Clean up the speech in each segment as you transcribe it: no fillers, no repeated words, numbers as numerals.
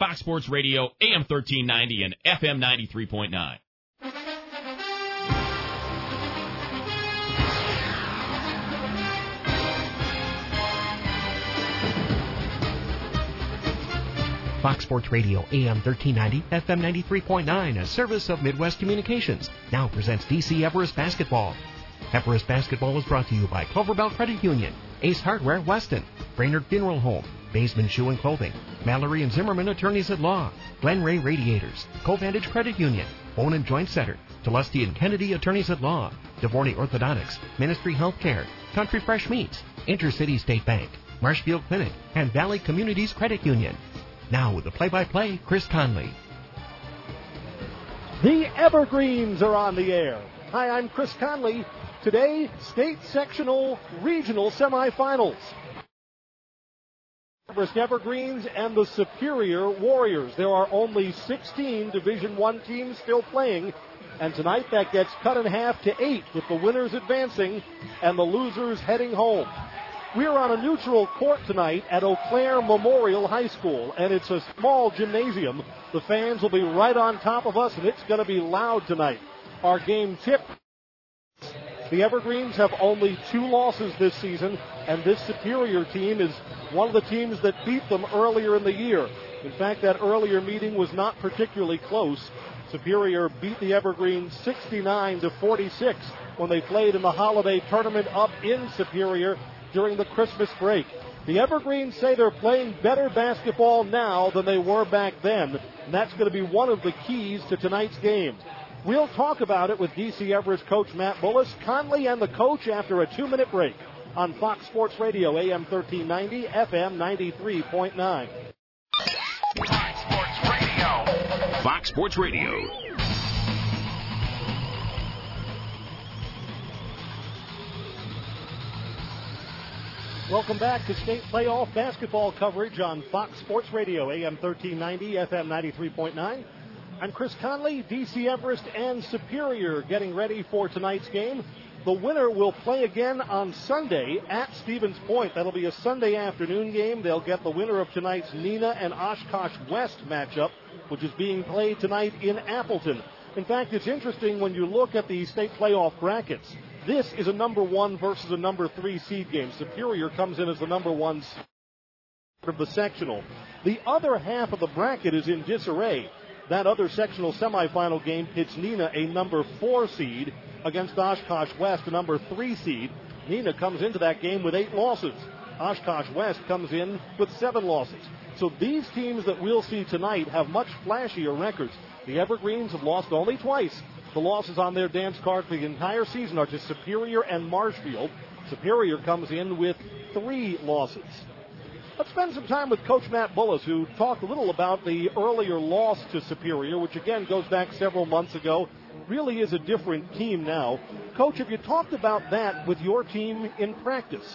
Fox Sports Radio, AM 1390 and FM 93.9. Fox Sports Radio, AM 1390, FM 93.9, a service of Midwest Communications, now presents DC Everest Basketball. Everest Basketball is brought to you by Cloverbelt Credit Union, Ace Hardware Weston, Brainerd Funeral Home, Baseman Shoe and Clothing, Mallory and Zimmerman Attorneys at Law, Glen Ray Radiators, Covantage Credit Union, Bone and Joint Center, Delusty and Kennedy Attorneys at Law, DeVorney Orthodontics, Ministry Healthcare, Country Fresh Meats, Intercity State Bank, Marshfield Clinic, and Valley Communities Credit Union. Now with the play-by-play, Chris Conley. The Evergreens are on the air. Hi, I'm Chris Conley. Today, state sectional regional semifinals. Everest Evergreens and the Superior Warriors. There are only 16 Division I teams still playing, and tonight that gets cut in half to 8 with the winners advancing and the losers heading home. We're on a neutral court tonight at Eau Claire Memorial High School, and it's a small gymnasium. The fans will be right on top of us, and it's going to be loud tonight. Our game tip: the Evergreens have only 2 losses this season, and this Superior team is one of the teams that beat them earlier in the year. In fact, that earlier meeting was not particularly close. Superior beat the Evergreens 69-46 when they played in the holiday tournament up in Superior during the Christmas break. The Evergreens say they're playing better basketball now than they were back then, and that's going to be one of the keys to tonight's game. We'll talk about it with DC Everest coach Matt Bullis, Conley, and the coach after a 2-minute break on Fox Sports Radio, AM 1390, FM 93.9. Fox Sports Radio. Fox Sports Radio. Welcome back to state playoff basketball coverage on Fox Sports Radio, AM 1390, FM 93.9. I'm Chris Conley. DC Everest and Superior getting ready for tonight's game. The winner will play again on Sunday at Stevens Point. That'll be a Sunday afternoon game. They'll get the winner of tonight's Neenah and Oshkosh West matchup, which is being played tonight in Appleton. In fact, it's interesting when you look at the state playoff brackets. This is a number 1 versus a number 3 seed game. Superior comes in as the number 1 of the sectional. The other half of the bracket is in disarray. That other sectional semifinal game pits Neenah, a number 4 seed, against Oshkosh West, a number 3 seed. Neenah comes into that game with 8 losses. Oshkosh West comes in with 7 losses. So these teams that we'll see tonight have much flashier records. The Evergreens have lost only twice. The losses on their dance card for the entire season are to Superior and Marshfield. Superior comes in with 3 losses. Let's spend some time with Coach Matt Bullis, who talked a little about the earlier loss to Superior, which again goes back several months ago. Really is a different team now. Coach, have you talked about that with your team in practice?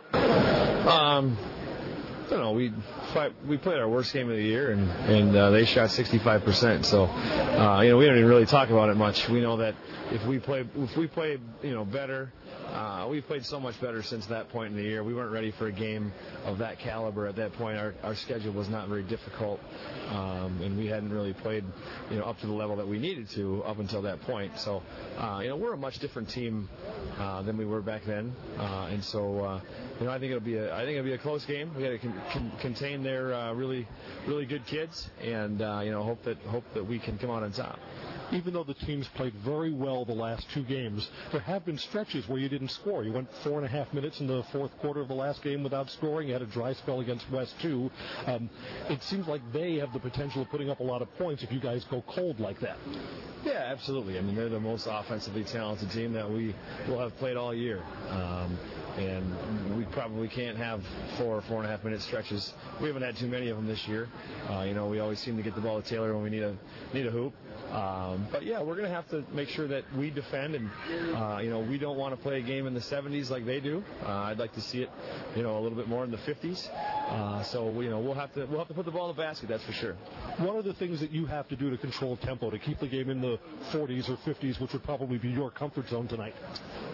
I don't know. We played our worst game of the year, and they shot 65%. So, we don't even really talk about it much. We know that if we play better. We've played so much better since that point in the year. We weren't ready for a game of that caliber at that point. Our schedule was not very difficult, and we hadn't really played, up to the level that we needed to up until that point. So, we're a much different team than we were back then, and so I think it'll be a close game. We got to contain their really good kids, and hope that we can come out on top. Even though the teams played very well the last 2 games, there have been stretches where you didn't score. You went 4.5 minutes in the fourth quarter of the last game without scoring. You had a dry spell against West, too. It seems like they have the potential of putting up a lot of points if you guys go cold like that. Yeah, absolutely. I mean, they're the most offensively talented team that we will have played all year. And we probably can't have 4 or 4.5 minute stretches. We haven't had too many of them this year. We always seem to get the ball to Taylor when we need a hoop. But yeah, we're going to have to make sure that we defend, and we don't want to play a game in the 70s like they do. I'd like to see it, a little bit more in the 50s. So we'll have to put the ball in the basket. That's for sure. One of the things that you have to do to control tempo to keep the game in the 40s or 50s, which would probably be your comfort zone tonight.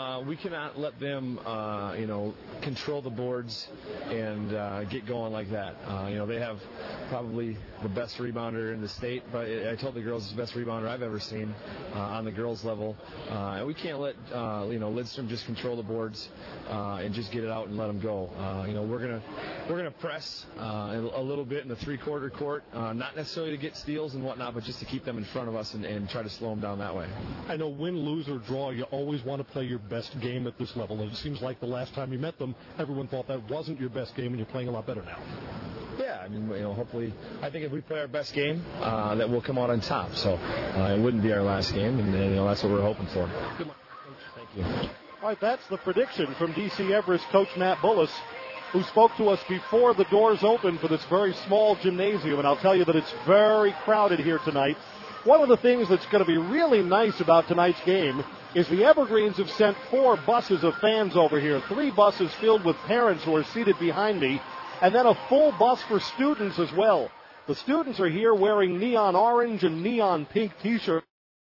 We cannot let them, control the boards and get going like that. They have probably the best rebounder in the state, but I told the girls it's the best rebounder I've ever seen on the girls level. And we can't let, Lidstrom just control the boards and just get it out and let them go. We're gonna press a little bit in the three-quarter court, not necessarily to get steals and whatnot, but just to keep them in front of us and try to slow them down that way. I know win, lose, or draw, you always want to play your best game at this level. And it seems like the last time you met them, everyone thought that wasn't your best game, and you're playing a lot better now. Yeah, hopefully, I think if we play our best game, that we'll come out on top. So it wouldn't be our last game, and that's what we're hoping for. Good luck. Thank you. All right, that's the prediction from DC Everest coach Matt Bullis, who spoke to us before the doors opened for this very small gymnasium. And I'll tell you that it's very crowded here tonight. One of the things that's going to be really nice about tonight's game is the Evergreens have sent 4 buses of fans over here, 3 buses filled with parents who are seated behind me, and then a full bus for students as well. The students are here wearing neon orange and neon pink T-shirts.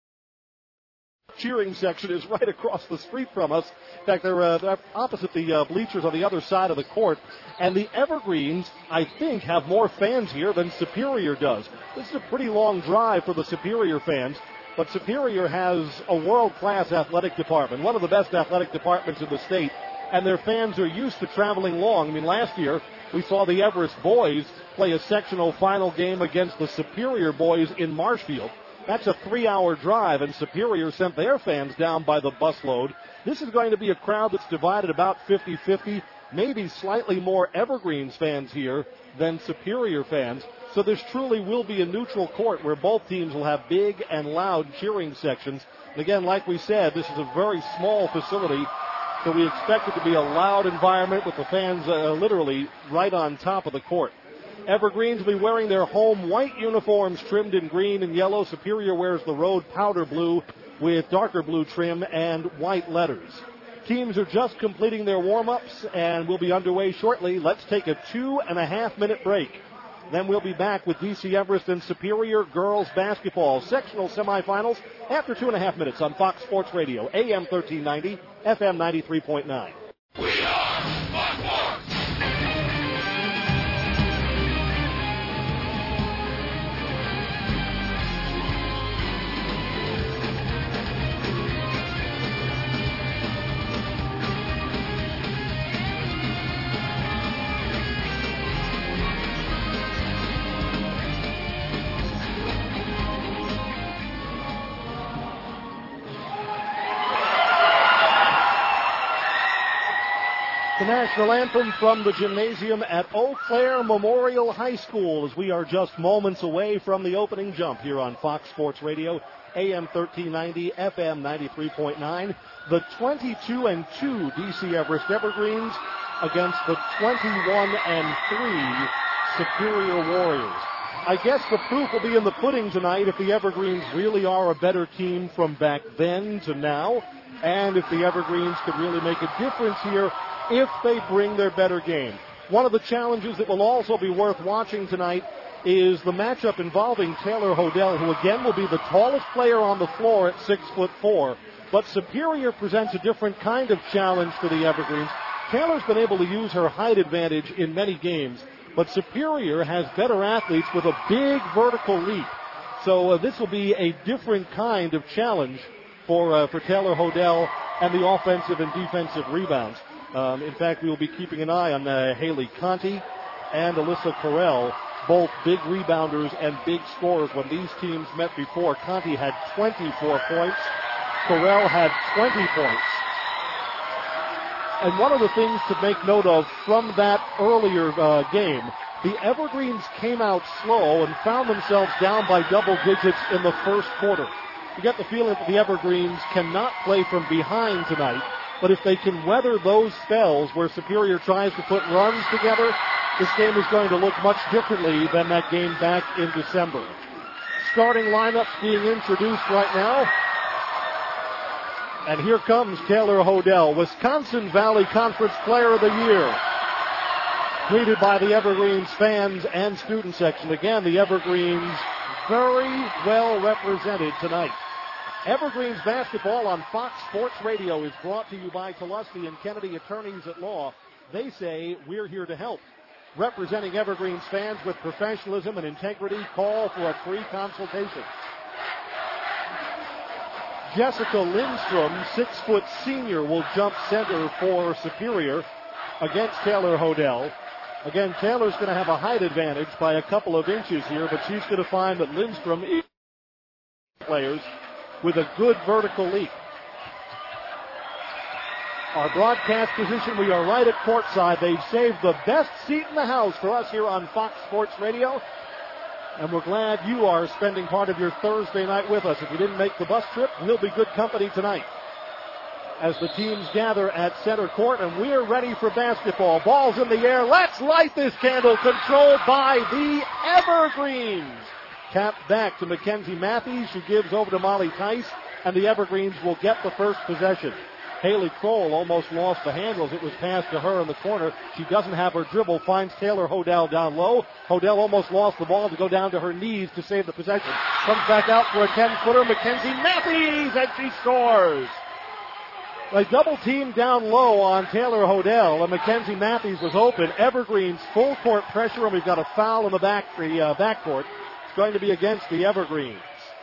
Cheering section is right across the street from us. In fact, they're opposite the bleachers on the other side of the court. And the Evergreens, I think, have more fans here than Superior does. This is a pretty long drive for the Superior fans, but Superior has a world-class athletic department, one of the best athletic departments in the state, and their fans are used to traveling long. I mean, last year we saw the Everest boys play a sectional final game against the Superior boys in Marshfield. That's a 3-hour drive, and Superior sent their fans down by the busload. This is going to be a crowd that's divided about 50-50, maybe slightly more Evergreens fans here than Superior fans. So this truly will be a neutral court where both teams will have big and loud cheering sections. And again, like we said, this is a very small facility, so we expect it to be a loud environment with the fans literally right on top of the court. Evergreens will be wearing their home white uniforms trimmed in green and yellow. Superior wears the road powder blue with darker blue trim and white letters. Teams are just completing their warm-ups and will be underway shortly. Let's take a 2.5-minute break. Then we'll be back with DC Everest and Superior girls basketball sectional semifinals after 2.5 minutes on Fox Sports Radio, AM 1390, FM 93.9. We are Fox Sports. The national anthem from the gymnasium at Eau Claire Memorial High School as we are just moments away from the opening jump here on Fox Sports Radio, AM 1390, FM 93.9. The 22-2 DC Everest Evergreens against the 21-3 Superior Warriors. I guess the proof will be in the pudding tonight if the Evergreens really are a better team from back then to now, and if the Evergreens could really make a difference here if they bring their better game. One of the challenges that will also be worth watching tonight is the matchup involving Taylor Hodel, who again will be the tallest player on the floor at 6'4". But Superior presents a different kind of challenge for the Evergreens. Taylor's been able to use her height advantage in many games, but Superior has better athletes with a big vertical leap. So this will be a different kind of challenge for Taylor Hodel and the offensive and defensive rebounds. In fact, we will be keeping an eye on Haley Conti and Alyssa Correll, both big rebounders and big scorers. When these teams met before, Conti had 24 points. Correll had 20 points. And one of the things to make note of from that earlier game, the Evergreens came out slow and found themselves down by double digits in the first quarter. You get the feeling that the Evergreens cannot play from behind tonight. But if they can weather those spells where Superior tries to put runs together, this game is going to look much differently than that game back in December. Starting lineups being introduced right now. And here comes Taylor Hodel, Wisconsin Valley Conference Player of the Year. Greeted by the Evergreens fans and student section. Again, the Evergreens very well represented tonight. Evergreens basketball on Fox Sports Radio is brought to you by Tulosky and Kennedy Attorneys at Law. They say we're here to help. Representing Evergreens fans with professionalism and integrity, call for a free consultation. Jessica Lindstrom, 6-foot senior, will jump center for Superior against Taylor Hodel. Again, Taylor's going to have a height advantage by a couple of inches here, but she's going to find that Lindstrom is players with a good vertical leap. Our broadcast position, we are right at courtside. They've saved the best seat in the house for us here on Fox Sports Radio. And we're glad you are spending part of your Thursday night with us. If you didn't make the bus trip, we'll be good company tonight as the teams gather at center court, and we're ready for basketball. Ball's in the air. Let's light this candle, controlled by the Evergreens. Tapped back to Mackenzie Matthews. She gives over to Molly Tice, and the Evergreens will get the first possession. Haley Kroll almost lost the handle as it was passed to her in the corner. She doesn't have her dribble, finds Taylor Hodel down low. Hodel almost lost the ball to go down to her knees to save the possession. Comes back out for a 10-footer, Mackenzie Matthews, and she scores. A double team down low on Taylor Hodel, and Mackenzie Matthews was open. Evergreens full court pressure, and we've got a foul in the backcourt. It's going to be against the Evergreens.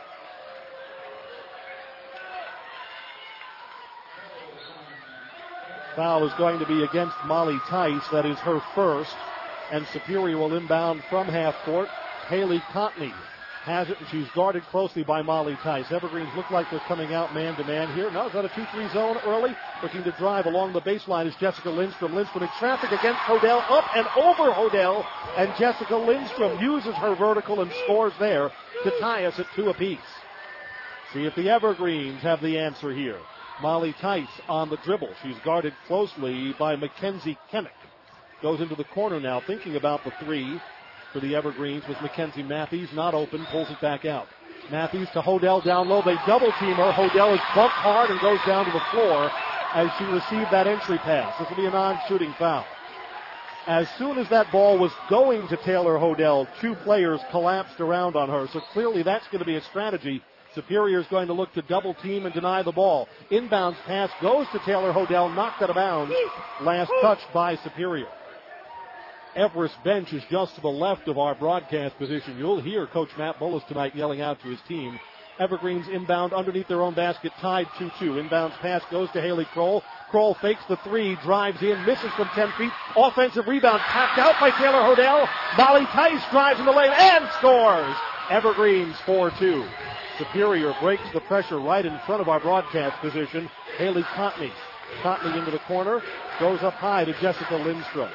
Foul is going to be against Molly Tice. That is her first. And Superior will inbound from half court. Haley Contney has it, and she's guarded closely by Molly Tice. Evergreens look like they're coming out man-to-man here. No, it's got a 2-3 zone early. Looking to drive along the baseline is Jessica Lindstrom. Lindstrom in traffic against Hodel, up and over Hodel. And Jessica Lindstrom uses her vertical and scores there to tie us at 2 apiece. See if the Evergreens have the answer here. Molly Tice on the dribble. She's guarded closely by Mackenzie Kemick. Goes into the corner now, thinking about the three for the Evergreens with Mackenzie Matthews. Not open, pulls it back out. Matthews to Hodel down low. They double team her. Hodel is bumped hard and goes down to the floor as she received that entry pass. This will be a non-shooting foul. As soon as that ball was going to Taylor Hodel, 2 players collapsed around on her. So clearly that's going to be a strategy. Superior is going to look to double team and deny the ball. Inbounds pass goes to Taylor Hodel, knocked out of bounds. Last touch by Superior. Everest bench is just to the left of our broadcast position. You'll hear Coach Matt Bullis tonight yelling out to his team. Evergreens inbound underneath their own basket, tied 2-2. Inbounds pass goes to Haley Kroll. Kroll fakes the 3, drives in, misses from 10 feet. Offensive rebound tapped out by Taylor Hodel. Molly Tice drives in the lane and scores. Evergreens 4-2. Superior breaks the pressure right in front of our broadcast position. Haley Contney. Contney into the corner. Goes up high to Jessica Lindstrom.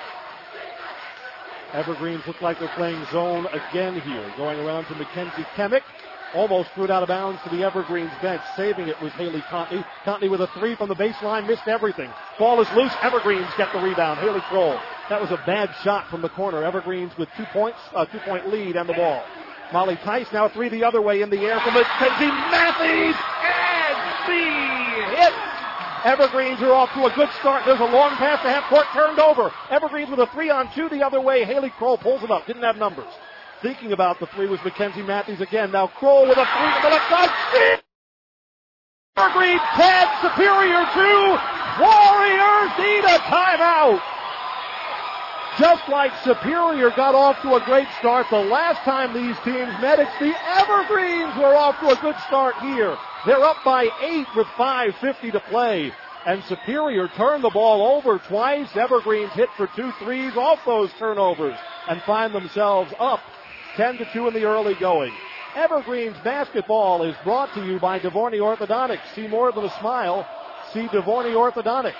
Evergreens look like they're playing zone again here. Going around to Mackenzie Kemick. Almost threw it out of bounds to the Evergreens bench. Saving it was Haley Contney. Contney with a 3 from the baseline. Missed everything. Ball is loose. Evergreens get the rebound. Haley Kroll. That was a bad shot from the corner. Evergreens with 2 points, a 2-point lead and the ball. Molly Tice now 3 the other way in the air from Mackenzie Matthews, and she hits. Evergreens are off to a good start. There's a long pass to half court, turned over. Evergreens with a 3-on-2 the other way. Haley Kroll pulls it up, didn't have numbers. Thinking about the 3 was Mackenzie Matthews again. Now Kroll with a 3 from the left side. Evergreens 10, Superior 2. Warriors need a timeout. Just like Superior got off to a great start the last time these teams met, it's the Evergreens who are off to a good start here. They're up by 8 with 5:50 to play. And Superior turned the ball over twice. Evergreens hit for 2 threes off those turnovers and find themselves up 10-2 in the early going. Evergreens basketball is brought to you by Devorney Orthodontics. See more than a smile. See Devorney Orthodontics.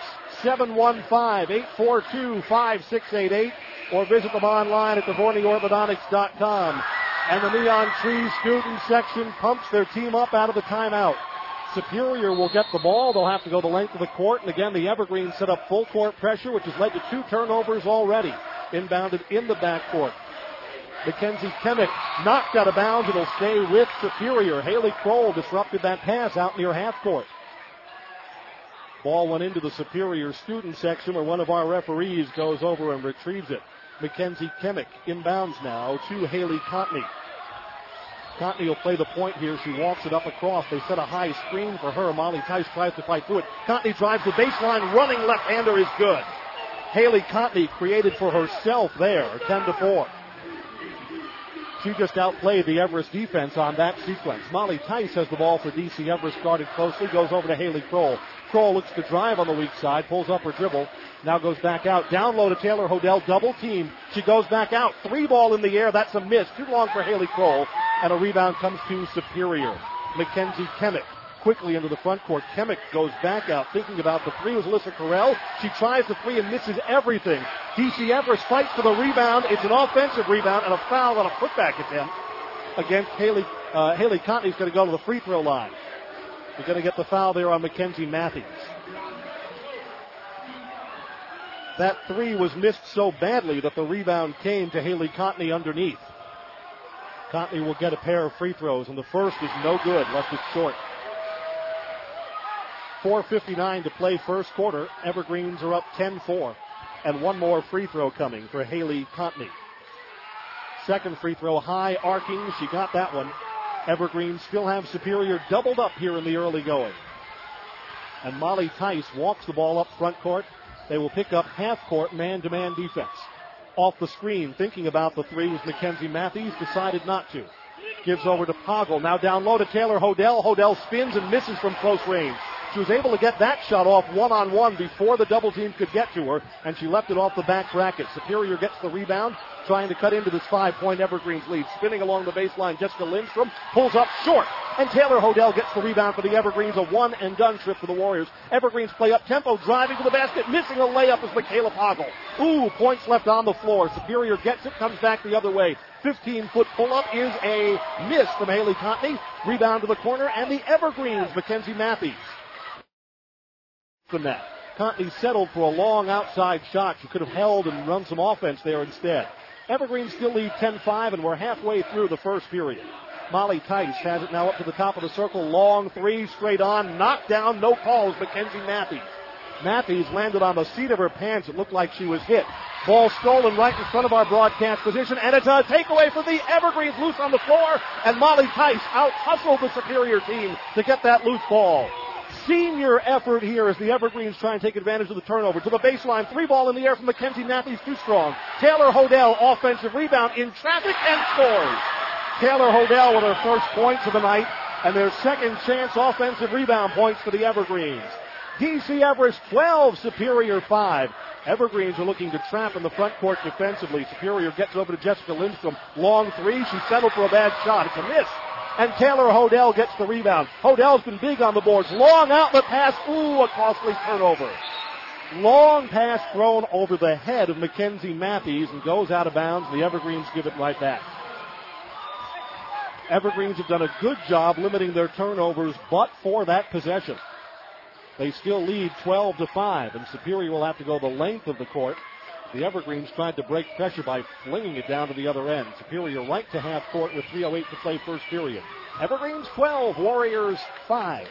715-842-5688 or visit them online at DevorneyOrthodontics.com. And the Neon Trees student section pumps their team up out of the timeout. Superior will get the ball. They'll have to go the length of the court. And again, the Evergreens set up full court pressure, which has led to 2 turnovers already. Inbounded in the backcourt. Mackenzie Kemick knocked out of bounds. It'll stay with Superior. Haley Kroll disrupted that pass out near half court. Ball went into the Superior student section where one of our referees goes over and retrieves it. Mackenzie Kemick inbounds now to Haley Contney. Cottney will play the point here. She walks it up across. They set a high screen for her. Molly Tice tries to fight through it. Cottney drives the baseline. Running left-hander is good. Haley Cottney created for herself there, 10-4. She just outplayed the Everest defense on that sequence. Molly Tice has the ball for DC Everest, guarded closely, goes over to Haley Kroll. Kroll looks to drive on the weak side, pulls up her dribble, now goes back out. Down low to Taylor Hodel, double team. She goes back out. 3-ball in the air, that's a miss. Too long for Haley Kroll, and a rebound comes to Superior. Mackenzie Kemick quickly into the front court. Kemick goes back out, thinking about the three with Alyssa Carell. She tries the three and misses everything. DC Everest fights for the rebound. It's an offensive rebound and a foul on a putback attempt against Haley. Haley Cottney's going to go to the free throw line. We're going to get the foul there on Mackenzie Matthews. That three was missed so badly that the rebound came to Haley Cottney underneath. Cottney will get a pair of free throws, and the first is no good, left it short. 4:59 to play first quarter. Evergreens are up 10-4. And one more free throw coming for Haley Cottney. Second free throw high, arcing. She got that one. Evergreens still have Superior doubled up here in the early going. And Molly Tice walks the ball up front court. They will pick up half court man-to-man defense. Off the screen, thinking about the three was Mackenzie Matthews, decided not to. Gives over to Poggle. Now down low to Taylor Hodel. Hodel spins and misses from close range. She was able to get that shot off one-on-one before the double team could get to her, and she left it off the back bracket. Superior gets the rebound, trying to cut into this 5-point Evergreens lead. Spinning along the baseline, Jessica Lindstrom pulls up short, and Taylor Hodel gets the rebound for the Evergreens, a one-and-done trip for the Warriors. Evergreens play up tempo, driving to the basket, missing a layup is Michaela Poggle. Ooh, points left on the floor. Superior gets it, comes back the other way. 15-foot pull-up is a miss from Haley Cottney. Rebound to the corner, and the Evergreens, Mackenzie Matthews. From that, Cottney settled for a long outside shot. She could have held and run some offense there instead. Evergreens still lead 10-5, and we're halfway through the first period. Molly Tice has it now up to the top of the circle. Long three, straight on, knocked down, no calls, Mackenzie Matthews. Matthews landed on the seat of her pants. It looked like she was hit. Ball stolen right in front of our broadcast position, and it's a takeaway for the Evergreens, loose on the floor, and Molly Tice out-hustled the Superior team to get that loose ball. Senior effort here as the Evergreens try and take advantage of the turnover. To the baseline, 3-ball in the air from Mackenzie Matthews, too strong. Taylor Hodel, offensive rebound in traffic and scores. Taylor Hodel with her first points of the night, and their second chance offensive rebound points for the Evergreens. DC Everest 12, Superior 5. Evergreens are looking to trap in the front court defensively. Superior gets over to Jessica Lindstrom. Long three, she settled for a bad shot. It's a miss. And Taylor Hodel gets the rebound. Hodel's been big on the boards. Long outlet pass. Ooh, a costly turnover. Long pass thrown over the head of Mackenzie Matthews and goes out of bounds. The Evergreens give it right back. Evergreens have done a good job limiting their turnovers, but for that possession. They still lead 12-5, and Superior will have to go the length of the court. The Evergreens tried to break pressure by flinging it down to the other end. Superior right to half court with 3:08 to play first period. Evergreens 12, Warriors 5.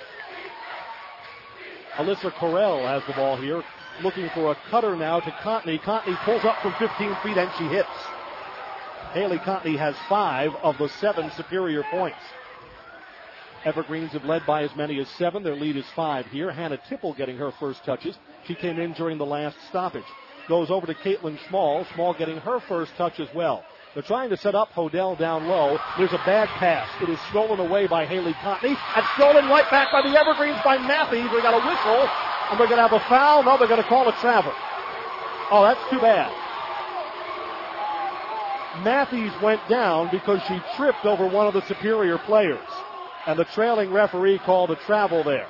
Alyssa Carell has the ball here, looking for a cutter now to Cottney. Cottney pulls up from 15 feet and she hits. Haley Cottney has 5 of the 7 Superior points. Evergreens have led by as many as 7. Their lead is 5 here. Hannah Tipple getting her first touches. She came in during the last stoppage. Goes over to Caitlin Small. Small getting her first touch as well. They're trying to set up Hodel down low. There's a bad pass. It is stolen away by Haley Cottney and stolen right back by the Evergreens by Matthews. We got a whistle, and we're going to have a foul. No, they're going to call a travel. Oh, that's too bad. Matthews went down because she tripped over one of the Superior players, and the trailing referee called a travel there.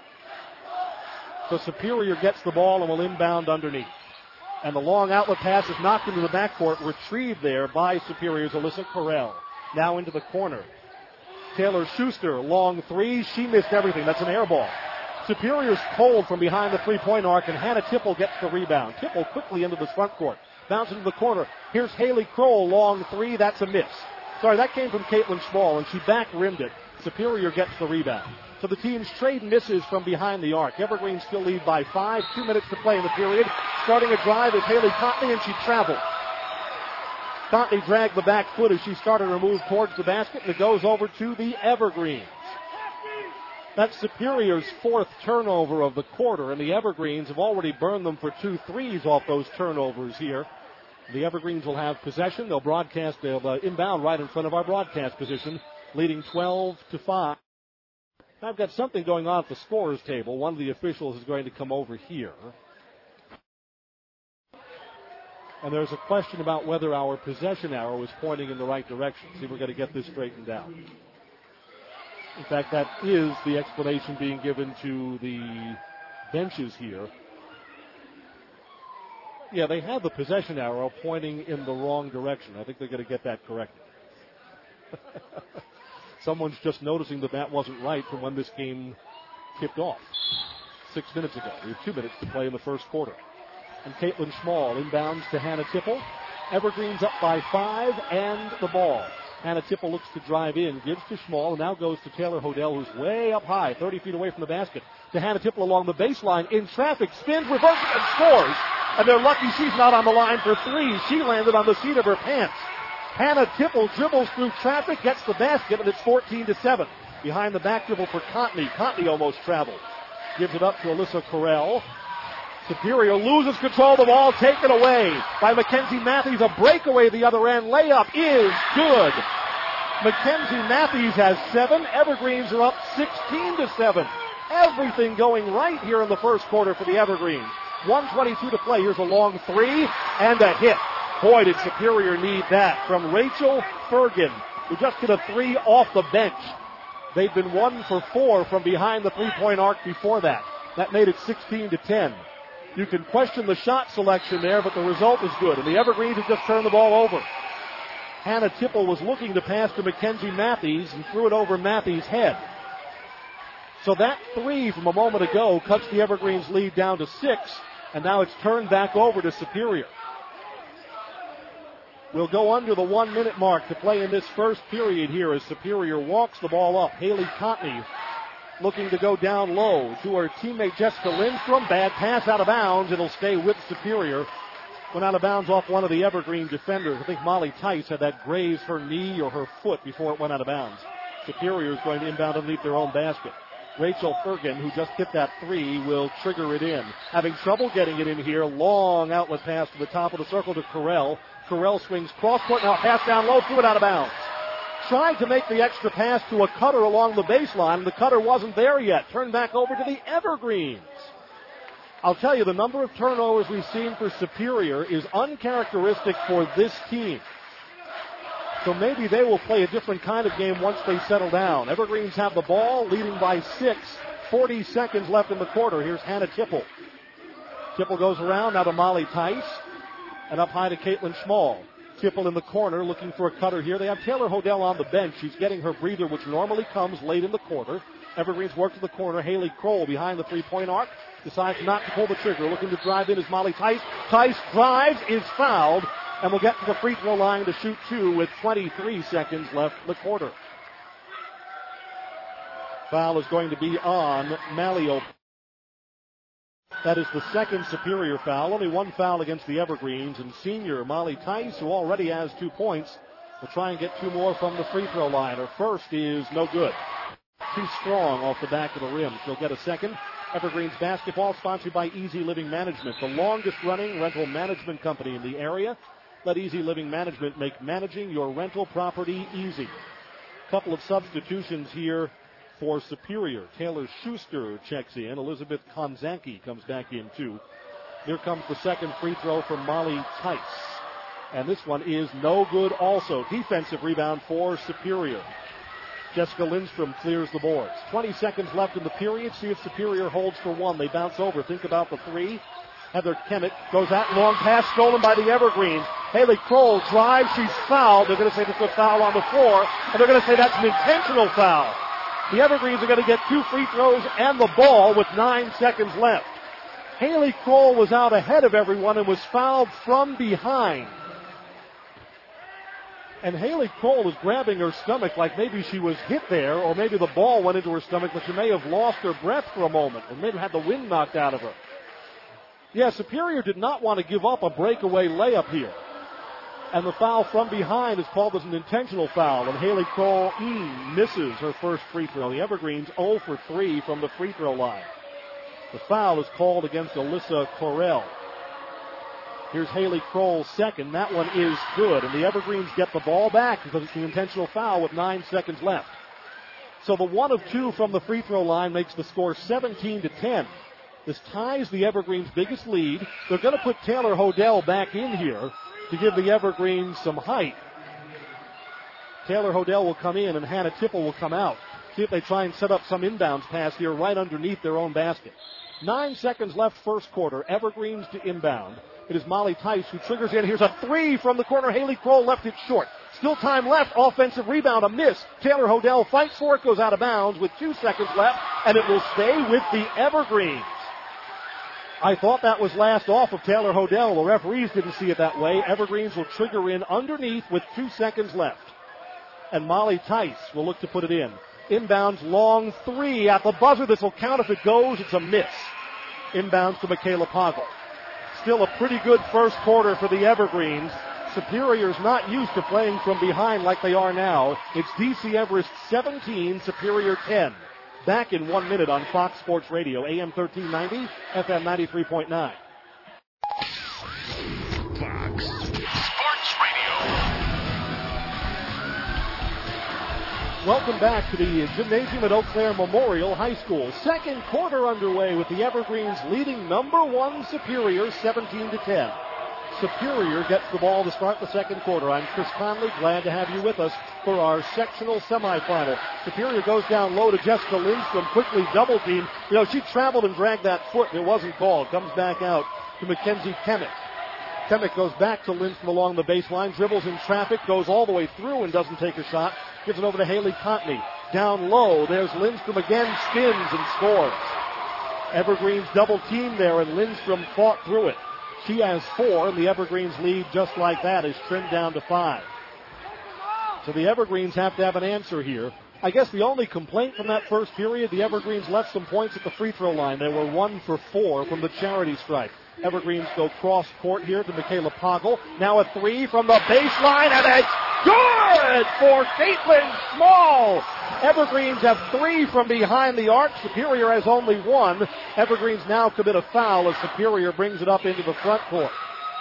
So Superior gets the ball and will inbound underneath. And the long outlet pass is knocked into the backcourt, retrieved there by Superior's Alyssa Carell. Now into the corner. Taylor Schuster, long three. She missed everything. That's an air ball. Superior's cold from behind the three-point arc, and Hannah Tipple gets the rebound. Tipple quickly into the front court. Bounce into the corner. Here's Haley Kroll, long three. That's a miss. Sorry, that came from Caitlin Small, and she back-rimmed it. Superior gets the rebound. So the teams trade misses from behind the arc. Evergreen still lead by 5. 2 minutes to play in the period. Starting a drive is Haley Cottney, and she traveled. Cottney dragged the back foot as she started her move towards the basket, and it goes over to the Evergreens. That's Superior's fourth turnover of the quarter, and the Evergreens have already burned them for 2 threes off those turnovers here. The Evergreens will have possession. They'll inbound right in front of our broadcast position, leading 12-5. I've got something going on at the scorer's table. One of the officials is going to come over here. And there's a question about whether our possession arrow is pointing in the right direction. See, we're going to get this straightened out. In fact, that is the explanation being given to the benches here. Yeah, they have the possession arrow pointing in the wrong direction. I think they're going to get that corrected. Someone's just noticing that wasn't right from when this game kicked off 6 minutes ago. We have 2 minutes to play in the first quarter. And Caitlin Small inbounds to Hannah Tipple. Evergreens up by 5 and the ball. Hannah Tipple looks to drive in, gives to Small, and now goes to Taylor Hodel, who's way up high, 30 feet away from the basket. To Hannah Tipple along the baseline, in traffic, spins, reverses, and scores. And they're lucky she's not on the line for 3. She landed on the seat of her pants. Hannah Tipple dribbles through traffic, gets the basket, and it's 14-7. Behind the back dribble for Cottney. Cottney almost traveled. Gives it up to Alyssa Correll. Superior loses control of the ball, taken away by Mackenzie Matthews. A breakaway the other end. Layup is good. Mackenzie Matthews has 7. Evergreens are up 16-7. Everything going right here in the first quarter for the Evergreens. 1:22 to play. Here's a long 3 and a hit. Boy, did Superior need that from Rachel Fergan, who just hit a 3 off the bench. They've been 1 for 4 from behind the three-point arc before that. That made it 16-10. You can question the shot selection there, but the result is good. And the Evergreens have just turned the ball over. Hannah Tipple was looking to pass to Mackenzie Matthews and threw it over Matthews' head. So that 3 from a moment ago cuts the Evergreens lead down to 6, and now it's turned back over to Superior. We'll go under the 1-minute mark to play in this first period here as Superior walks the ball up. Haley Cottney looking to go down low to her teammate Jessica Lindstrom. Bad pass out of bounds. It'll stay with Superior. Went out of bounds off one of the Evergreen defenders. I think Molly Tice had that graze her knee or her foot before it went out of bounds. Superior is going to inbound underneath their own basket. Rachel Fergan, who just hit that 3, will trigger it in. Having trouble getting it in here. Long outlet pass to the top of the circle to Correll. Correll swings cross court. Now pass down low. Threw it out of bounds. Tried to make the extra pass to a cutter along the baseline. The cutter wasn't there yet. Turned back over to the Evergreens. I'll tell you, the number of turnovers we've seen for Superior is uncharacteristic for this team. So maybe they will play a different kind of game once they settle down. Evergreens have the ball, leading by 6. 40 seconds left in the quarter. Here's Hannah Tipple. Tipple goes around, now to Molly Tice. And up high to Caitlin Small. Tipple in the corner looking for a cutter here. They have Taylor Hodel on the bench. She's getting her breather, which normally comes late in the quarter. Evergreens work to the corner. Haley Kroll behind the three-point arc. Decides not to pull the trigger. Looking to drive in is Molly Tice. Tice drives, is fouled, and will get to the free throw line to shoot 2 with 23 seconds left in the quarter. Foul is going to be on Malio. That is the second Superior foul. Only 1 foul against the Evergreens. And senior Molly Tice, who already has 2 points, will try and get 2 more from the free throw line. Her first is no good. Too strong off the back of the rim. She'll get a second. Evergreens basketball sponsored by Easy Living Management, the longest running rental management company in the area. Let Easy Living Management make managing your rental property easy. Couple of substitutions here for Superior. Taylor Schuster checks in. Elizabeth Konzanki comes back in too. Here comes the second free throw from Molly Tice. And this one is no good also. Defensive rebound for Superior. Jessica Lindstrom clears the boards. 20 seconds left in the period. See if Superior holds for 1. They bounce over. Think about the 3. Heather Kennett goes out. Long pass stolen by the Evergreens. Haley Kroll drives. She's fouled. They're going to say this is a foul on the floor. And they're going to say that's an intentional foul. The Evergreens are going to get 2 free throws and the ball with 9 seconds left. Haley Kroll was out ahead of everyone and was fouled from behind. And Haley Kroll was grabbing her stomach like maybe she was hit there, or maybe the ball went into her stomach, but she may have lost her breath for a moment and maybe had the wind knocked out of her. Yeah, Superior did not want to give up a breakaway layup here. And the foul from behind is called as an intentional foul. And Haley Kroll misses her first free throw. The Evergreens 0 for 3 from the free throw line. The foul is called against Alyssa Correll. Here's Haley Kroll's second. That one is good. And the Evergreens get the ball back because it's an intentional foul with 9 seconds left. So the 1 of 2 from the free throw line makes the score 17-10. This ties the Evergreens' biggest lead. They're going to put Taylor Hodel back in here to give the Evergreens some height. Taylor Hodel will come in and Hannah Tipple will come out. See if they try and set up some inbounds pass here right underneath their own basket. 9 seconds left first quarter. Evergreens to inbound. It is Molly Tice who triggers in. Here's a 3 from the corner. Haley Kroll left it short. Still time left. Offensive rebound, a miss. Taylor Hodel fights for it, goes out of bounds with 2 seconds left, and it will stay with the Evergreens. I thought that was last off of Taylor Hodel. The referees didn't see it that way. Evergreens will trigger in underneath with 2 seconds left. And Molly Tice will look to put it in. Inbounds long 3 at the buzzer. This will count if it goes. It's a miss. Inbounds to Michaela Poggle. Still a pretty good first quarter for the Evergreens. Superior's not used to playing from behind like they are now. It's DC Everest 17, Superior 10. Back in 1 minute on Fox Sports Radio, AM 1390, FM 93.9. Fox Sports Radio. Welcome back to the gymnasium at Eau Claire Memorial High School. Second quarter underway with the Evergreens leading number 1 Superior 17-10. Superior gets the ball to start the second quarter. I'm Chris Conley, glad to have you with us for our sectional semifinal. Superior goes down low to Jessica Lindstrom, quickly double team. You know, she traveled and dragged that foot and it wasn't called. Comes back out to Mackenzie Kemick. Kemick goes back to Lindstrom along the baseline, dribbles in traffic, goes all the way through and doesn't take a shot. Gives it over to Haley Contney. Down low, there's Lindstrom again, spins and scores. Evergreens double team there and Lindstrom fought through it. She has 4, and the Evergreens lead just like that is trimmed down to 5. So the Evergreens have to have an answer here. I guess the only complaint from that first period, the Evergreens left some points at the free throw line. They were 1 for 4 from the charity stripe. Evergreens go cross court here to Michaela Poggle. Now a 3 from the baseline, and it's good for Caitlin Small. Evergreens have 3 from behind the arc. Superior has only 1. Evergreens now commit a foul as Superior brings it up into the front court.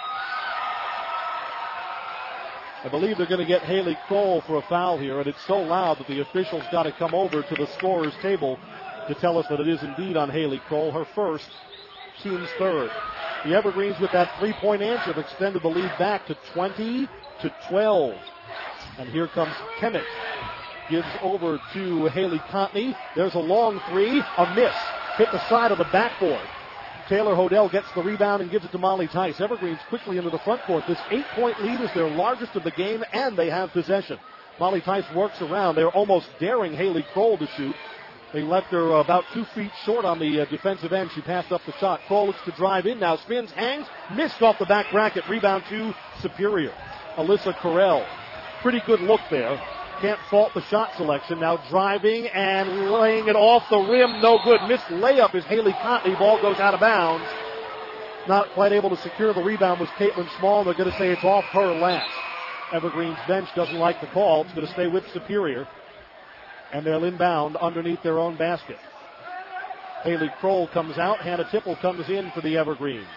I believe they're going to get Haley Kroll for a foul here, and it's so loud that the officials got to come over to the scorer's table to tell us that it is indeed on Haley Kroll, her first, team's third. The Evergreens with that 3-point answer have extended the lead back to 20-12. And here comes Kemick. Gives over to Haley Contney. There's a long 3, a miss. Hit the side of the backboard. Taylor Hodel gets the rebound and gives it to Molly Tice. Evergreens quickly into the front court. This 8-point lead is their largest of the game, and they have possession. Molly Tice works around. They're almost daring Haley Kroll to shoot. They left her about 2 feet short on the defensive end. She passed up the shot. Kroll looks to drive in now. Spins, hangs, missed off the back bracket. Rebound to Superior. Alyssa Correll. Pretty good look there. Can't fault the shot selection. Now driving and laying it off the rim. No good. Missed layup is Haley Contney. Ball goes out of bounds. Not quite able to secure the rebound was Caitlin Small. They're going to say it's off her last. Evergreen's bench doesn't like the call. It's going to stay with Superior. And they'll inbound underneath their own basket. Haley Kroll comes out. Hannah Tipple comes in for the Evergreens.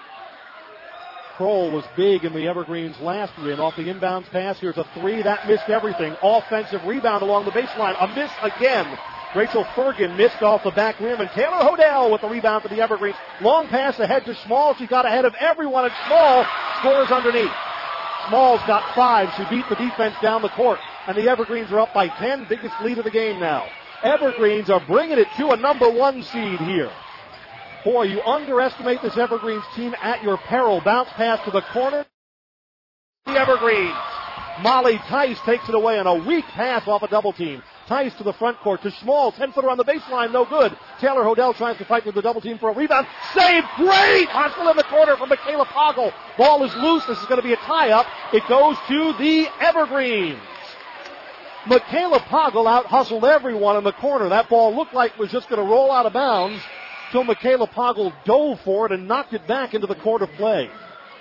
Kroll was big in the Evergreens last win. Off the inbounds pass, here's a 3. That missed everything. Offensive rebound along the baseline. A miss again. Rachel Fergan missed off the back rim, and Taylor Hodel with the rebound for the Evergreens. Long pass ahead to Small. She got ahead of everyone, and Small scores underneath. Small's got 5. She beat the defense down the court, and the Evergreens are up by 10. Biggest lead of the game now. Evergreens are bringing it to a number 1 seed here. Boy, you underestimate this Evergreens team at your peril. Bounce pass to the corner. The Evergreens. Molly Tice takes it away on a weak pass off a double team. Tice to the front court to Small. 10-footer on the baseline, no good. Taylor Hodel tries to fight with the double team for a rebound. Save, great! Hustle in the corner from Michaela Poggle. Ball is loose. This is going to be a tie-up. It goes to the Evergreens. Michaela Poggle out-hustled everyone in the corner. That ball looked like it was just going to roll out of bounds. So Michaela Poggle dove for it and knocked it back into the court of play.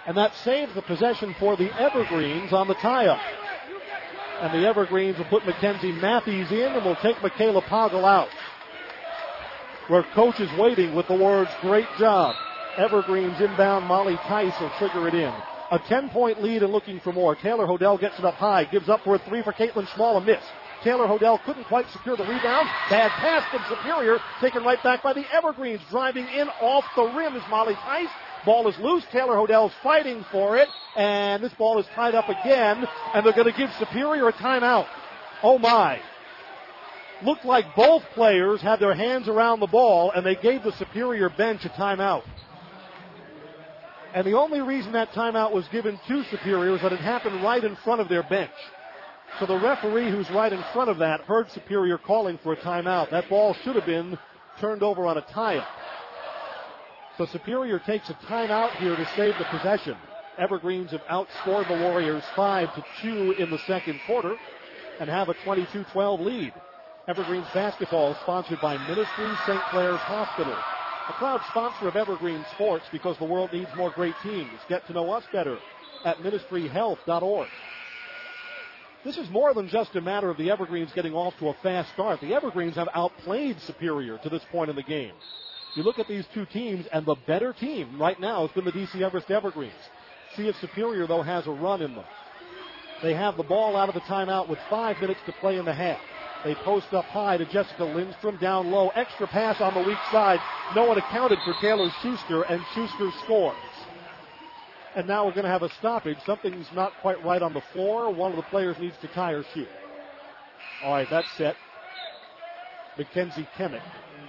And that saves the possession for the Evergreens on the tie-up. And the Evergreens will put Mackenzie Matthews in and will take Michaela Poggle out. Where coach is waiting with the words, great job. Evergreens inbound, Molly Tice will trigger it in. A 10-point lead and looking for more. Taylor Hodel gets it up high, gives up for a three for Caitlin Schmall, a miss. Taylor Hodel couldn't quite secure the rebound. Bad pass from Superior, taken right back by the Evergreens. Driving in off the rim is Molly Tice. Ball is loose. Taylor Hodel's fighting for it, and this ball is tied up again, and they're going to give Superior a timeout. Oh my. Looked like both players had their hands around the ball, and they gave the Superior bench a timeout. And the only reason that timeout was given to Superior was that it happened right in front of their bench. So the referee who's right in front of that heard Superior calling for a timeout. That ball should have been turned over on a tie-up. So Superior takes a timeout here to save the possession. Evergreens have outscored the Warriors 5-2 in the second quarter and have a 22-12 lead. Evergreens basketball is sponsored by Ministry St. Clair's Hospital, a proud sponsor of Evergreen Sports because the world needs more great teams. Get to know us better at ministryhealth.org. This is more than just a matter of the Evergreens getting off to a fast start. The Evergreens have outplayed Superior to this point in the game. You look at these two teams, and the better team right now has been the DC Everest Evergreens. See if Superior, though, has a run in them. They have the ball out of the timeout with 5 minutes to play in the half. They post up high to Jessica Lindstrom, down low. Extra pass on the weak side. No one accounted for Taylor Schuster, and Schuster scores. And now we're going to have a stoppage. Something's not quite right on the floor. One of the players needs to tie her shoe. All right, that's set. Mackenzie Kemick.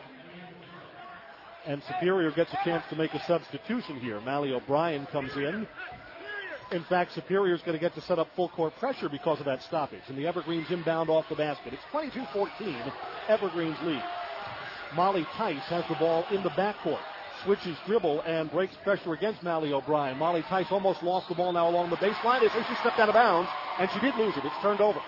And Superior gets a chance to make a substitution here. Mally O'Brien comes in. In fact, Superior's going to get to set up full court pressure because of that stoppage. And the Evergreens inbound off the basket. It's 22-14. Evergreens lead. Molly Tice has the ball in the backcourt. Switches dribble and breaks pressure against Mally O'Brien. Molly Tice almost lost the ball now along the baseline. They say she stepped out of bounds, and she did lose it. It's turned over.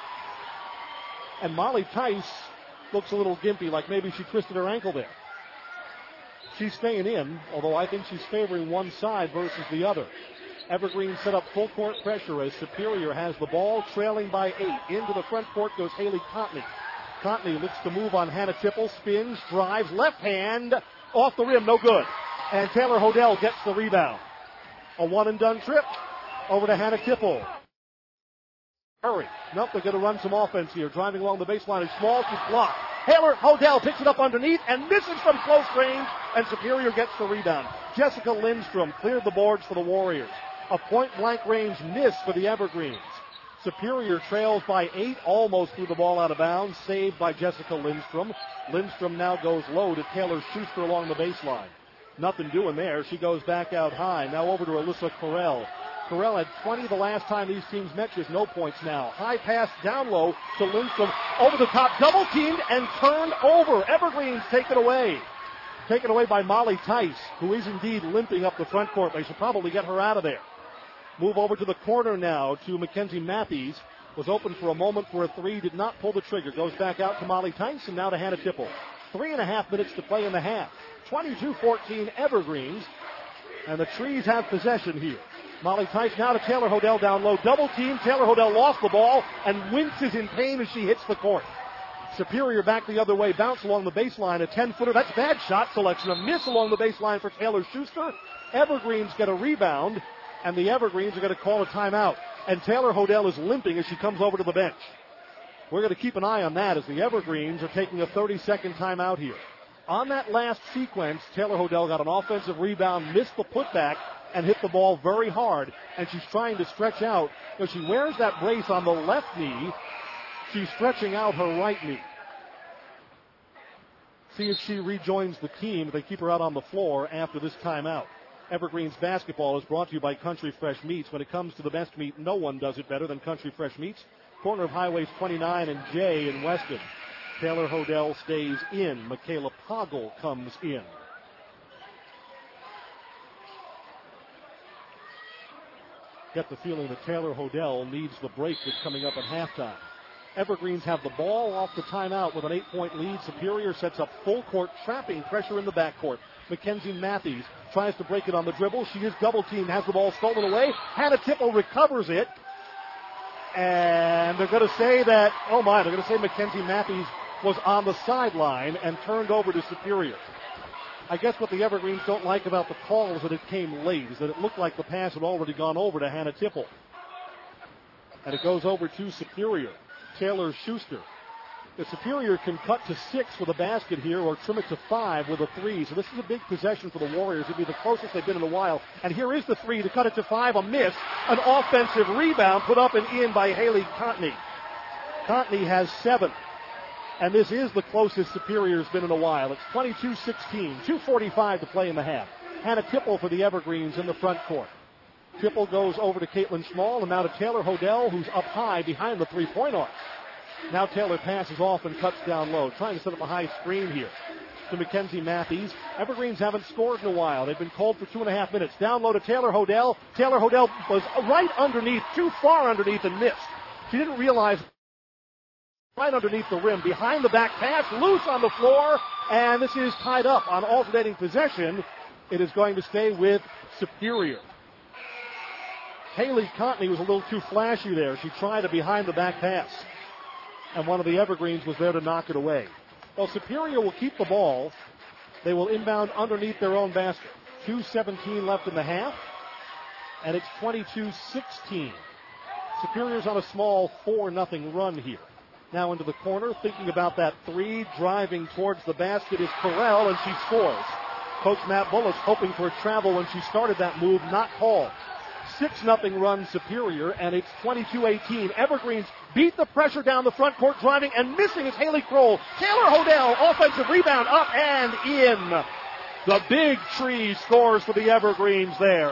And Molly Tice looks a little gimpy, like maybe she twisted her ankle there. She's staying in, although I think she's favoring one side versus the other. Evergreen set up full court pressure as Superior has the ball, trailing by 8. Into the front court goes Haley Cottney. Cottney looks to move on Hannah Tipple, spins, drives, left hand, off the rim, no good. And Taylor Hodel gets the rebound. A one-and-done trip over to Hannah Tipple. Hurry. Nope, they're going to run some offense here. Driving along the baseline is Small, she's blocked. Taylor Hodel picks it up underneath and misses from close range, and Superior gets the rebound. Jessica Lindstrom cleared the boards for the Warriors. A point-blank range miss for the Evergreens. Superior trails by 8, almost threw the ball out of bounds, saved by Jessica Lindstrom. Lindstrom now goes low to Taylor Schuster along the baseline. Nothing doing there. She goes back out high. Now over to Alyssa Correll. Correll had 20 the last time these teams met. She has no points now. High pass down low to Lindstrom. Over the top, double teamed and turned over. Evergreens take it away. Taken away by Molly Tice, who is indeed limping up the front court. They should probably get her out of there. Move over to the corner now to Mackenzie Matthews. Was open for a moment for a three, did not pull the trigger. Goes back out to Molly Tice and now to Hannah Tipple. 3.5 minutes to play in the half. 22-14 Evergreens. And the Trees have possession here. Molly Tice now to Taylor Hodel down low. Double team. Taylor Hodel lost the ball and winces in pain as she hits the court. Superior back the other way. Bounce along the baseline. A 10-footer. That's bad shot selection. A miss along the baseline for Taylor Schuster. Evergreens get a rebound. And the Evergreens are going to call a timeout. And Taylor Hodel is limping as she comes over to the bench. We're going to keep an eye on that as the Evergreens are taking a 30-second timeout here. On that last sequence, Taylor Hodel got an offensive rebound, missed the putback, and hit the ball very hard. And she's trying to stretch out. When she wears that brace on the left knee, she's stretching out her right knee. See if she rejoins the team. They keep her out on the floor after this timeout. Evergreens basketball is brought to you by Country Fresh Meats. When it comes to the best meat, no one does it better than Country Fresh Meats. Corner of Highways 29 and J in Weston. Taylor Hodel stays in. Michaela Poggle comes in. Get the feeling that Taylor Hodel needs the break that's coming up at halftime. Evergreens have the ball off the timeout with an 8-point lead. Superior sets up full court, trapping pressure in the backcourt. Mackenzie Matthews tries to break it on the dribble. She is double teamed, has the ball stolen away. Hannah Tipple recovers it. And they're going to say that, they're going to say Mackenzie Matthews was on the sideline and turned over to Superior. I guess what the Evergreens don't like about the call is that it came late, is that it looked like the pass had already gone over to Hannah Tipple. And it goes over to Superior. Taylor Schuster. The Superior can cut to 6 with a basket here or trim it to 5 with a 3. So this is a big possession for the Warriors. It'd be the closest they've been in a while. And here is the 3 to cut it to 5. A miss. An offensive rebound put up and in by Haley Contney. Contney has 7. And this is the closest Superior's been in a while. It's 22-16. 2:45 to play in the half. Hannah Tipple for the Evergreens in the front court. Tipple goes over to Caitlin Small and now to Taylor Hodell, who's up high behind the three-point arc. Now Taylor passes off and cuts down low, trying to set up a high screen here to Mackenzie Matthews. Evergreens haven't scored in a while. They've been cold for 2.5 minutes. Down low to Taylor Hodell. Taylor Hodell was right underneath, too far underneath, and missed. She didn't realize right underneath the rim. Behind the back pass, loose on the floor, and this is tied up on alternating possession. It is going to stay with Superior. Haley Contney was a little too flashy there. She tried a behind the back pass, and one of the Evergreens was there to knock it away. Well, Superior will keep the ball. They will inbound underneath their own basket. 2:17 left in the half, and it's 22-16. Superior's on a small 4-0 run here. Now into the corner, thinking about that 3, driving towards the basket is Correll, and she scores. Coach Matt Bullis hoping for a travel when she started that move, not called. 6-0 run Superior, and it's 22-18. Evergreens beat the pressure down the front court, driving and missing is Haley Kroll. Taylor Hodell, offensive rebound, up and in. The big tree scores for the Evergreens there.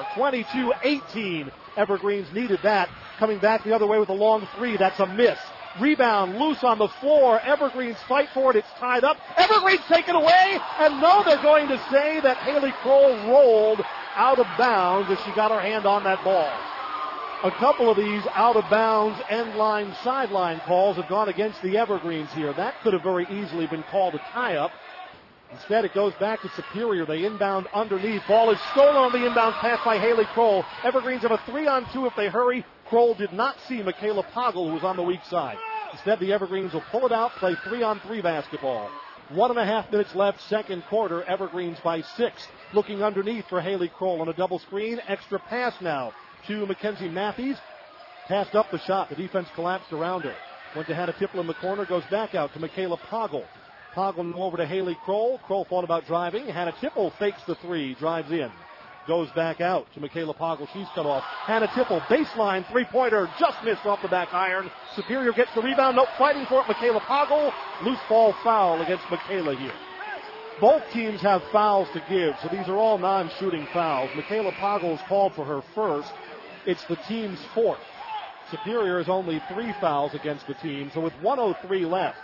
22-18. Evergreens needed that. Coming back the other way with a long 3. That's a miss. Rebound loose on the floor. Evergreens fight for it. It's tied up. Evergreens take it away. And no, they're going to say that Haley Kroll rolled out of bounds as she got her hand on that ball. A couple of these out of bounds end line sideline calls have gone against the Evergreens here. That could have very easily been called a tie-up. Instead, it goes back to Superior. They inbound underneath. Ball is stolen on the inbound pass by Haley Kroll. Evergreens have a 3-on-2 if they hurry. Kroll did not see Michaela Poggle, who was on the weak side. Instead, the Evergreens will pull it out, play 3-on-3 basketball. 1.5 minutes left, second quarter. Evergreens by 6. Looking underneath for Haley Kroll on a double screen. Extra pass now to Mackenzie Matthews. Passed up the shot. The defense collapsed around her. Went to Hannah Tipple in the corner. Goes back out to Michaela Poggle. Poggle over to Haley Kroll. Kroll thought about driving. Hannah Tipple fakes the 3. Drives in. Goes back out to Michaela Poggle. She's cut off. Hannah Tipple, baseline three-pointer, just missed off the back iron. Superior gets the rebound. Nope, fighting for it. Michaela Poggle. Loose ball foul against Michaela here. Both teams have fouls to give, so these are all non-shooting fouls. Michaela Poggle's called for her first. It's the team's 4th. Superior has only 3 fouls against the team, so with 1:03 left,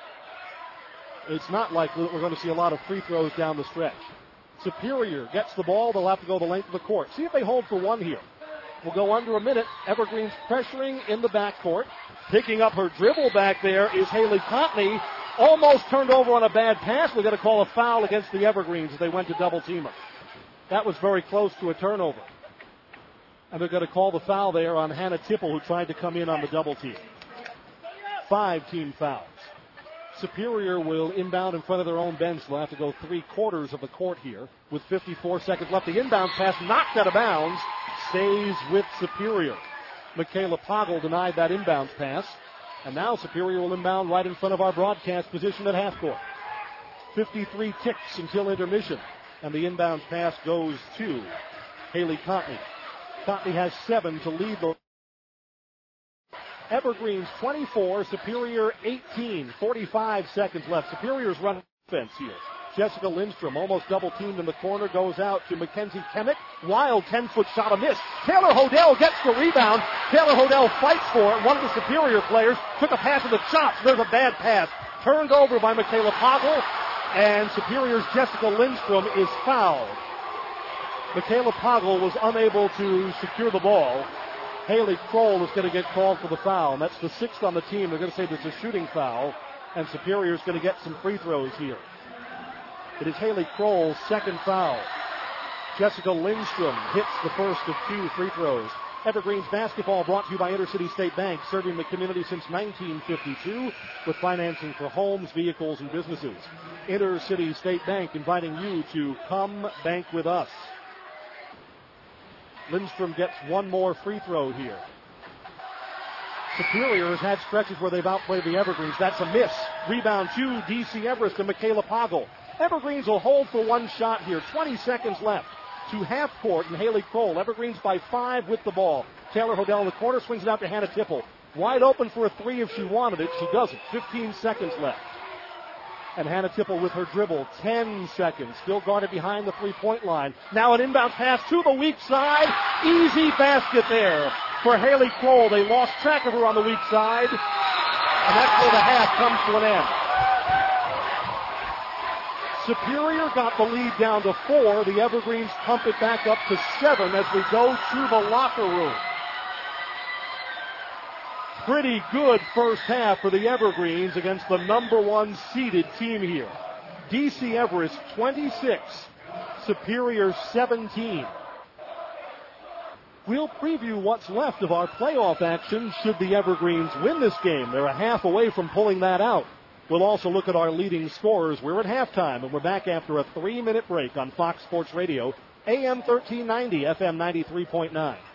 it's not likely that we're going to see a lot of free throws down the stretch. Superior gets the ball. They'll have to go the length of the court. See if they hold for 1 here. We'll go under a minute. Evergreens pressuring in the backcourt. Picking up her dribble back there is Haley Contney. Almost turned over on a bad pass. We're going to call a foul against the Evergreens as they went to double team her. That was very close to a turnover. And they're going to call the foul there on Hannah Tipple, who tried to come in on the double team. 5 team fouls. Superior will inbound in front of their own bench. They'll have to go 3/4 of the court here with 54 seconds left. The inbound pass knocked out of bounds. Stays with Superior. Michaela Poggle denied that inbounds pass. And now Superior will inbound right in front of our broadcast position at half court. 53 ticks until intermission. And the inbounds pass goes to Haley Contney. Contney has 7 to lead the Evergreens 24, Superior 18. 45 seconds left. Superior's run offense here. Jessica Lindstrom, almost double-teamed in the corner, goes out to Mackenzie Kemick. Wild 10-foot shot, a miss. Taylor Hodell gets the rebound. Taylor Hodell fights for it. One of the Superior players took a pass of the chops. There's a bad pass. Turned over by Michaela Poggle, and Superior's Jessica Lindstrom is fouled. Michaela Poggle was unable to secure the ball. Haley Kroll is going to get called for the foul, and that's the 6th on the team. They're going to say there's a shooting foul, and Superior's going to get some free throws here. It is Haley Kroll's 2nd foul. Jessica Lindstrom hits the first of 2 free throws. Evergreens basketball brought to you by Intercity State Bank, serving the community since 1952 with financing for homes, vehicles, and businesses. Intercity State Bank inviting you to come bank with us. Lindstrom gets one more free throw here. Superior has had stretches where they've outplayed the Evergreens. That's a miss. Rebound to DC Everest and Michaela Poggle. Evergreens will hold for one shot here. 20 seconds left. To half court and Haley Kroll. Evergreens by 5 with the ball. Taylor Hodell in the corner, swings it out to Hannah Tipple. Wide open for a 3 if she wanted it. She doesn't. 15 seconds left. And Hannah Tipple with her dribble. 10 seconds. Still guarded behind the 3-point line. Now an inbound pass to the weak side. Easy basket there for Haley Kroll. They lost track of her on the weak side. And that's where the half comes to an end. Superior got the lead down to 4. The Evergreens pump it back up to 7 as we go to the locker room. Pretty good first half for the Evergreens against the number 1 seeded team here. DC Everest 26, Superior 17. We'll preview what's left of our playoff action should the Evergreens win this game. They're a half away from pulling that out. We'll also look at our leading scorers. We're at halftime, and we're back after a 3-minute break on Fox Sports Radio, AM 1390, FM 93.9.